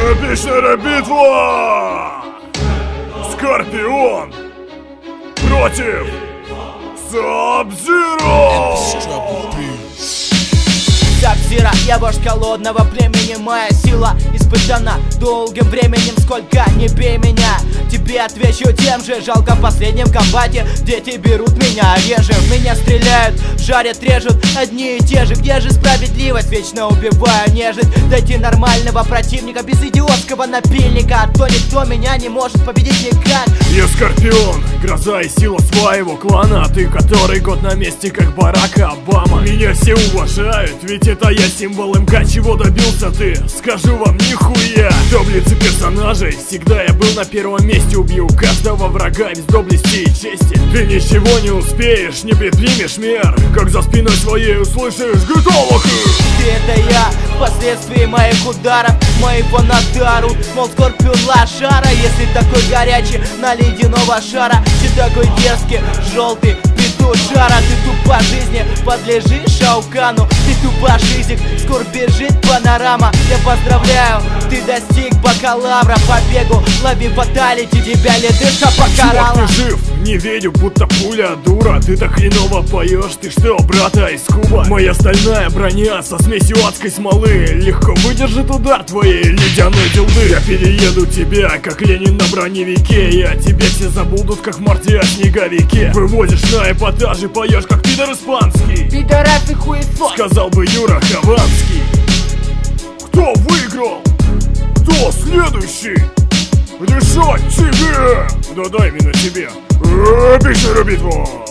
Эпичная битва! Скорпион против Саб-Зиро! Саб-Зиро, я вождь холодного племени. Моя сила испытана долгим временем. Сколько не бей меня, тебе отвечу тем же. Жалко в последнем комбате дети берут меня реже. В меня стреляют, жарят, режут одни и те же. Где же справедливость? Вечно убиваю нежить. Дайте нормального противника без идиотского напильника, а то никто меня не может победить никак. Я Скорпион, гроза и сила своего клана. А ты который год на месте, как Барак Обама. Меня все уважают, ведь это я символ МК. Чего добился ты? Скажу вам, нихуя. В таблице персонажей всегда я был на первом месте. Убью каждого врага без доблести и чести. Ты ничего не успеешь, не предпримешь мер, как за спиной своей услышишь «Готово!» Ты это я, впоследствии моих ударов. Мои фанаты орут, мол, Скорпион лошара. Если такой горячий на ледяного шара, ты такой дерзкий, желтый, петушара. Ты тупо жизни, подлежишь Шаукану. Ты тупо жизнь, скоро бежит панорама. Я поздравляю, ты достиг бакалавра. По бегу лови фаталити, тебя ледышка покарала. Чувак, ты жив, не верю, будто пуля дура. Ты так хреново поешь, ты что, брата из Куба? Моя стальная броня со смесью адской смолы легко выдержит удар твоей ледяной дилды. Я перееду тебя, как Ленин на броневике. И о тебе все забудут, как в марте о снеговике. Вывозишь на эпатаже, поешь, как пидор испанский. Пидорас и хуесос, Сказал бы Юра Хованский. Кто выиграл? Кто следующий? Решать тебе! Да-да, именно тебе. Эпичную битву!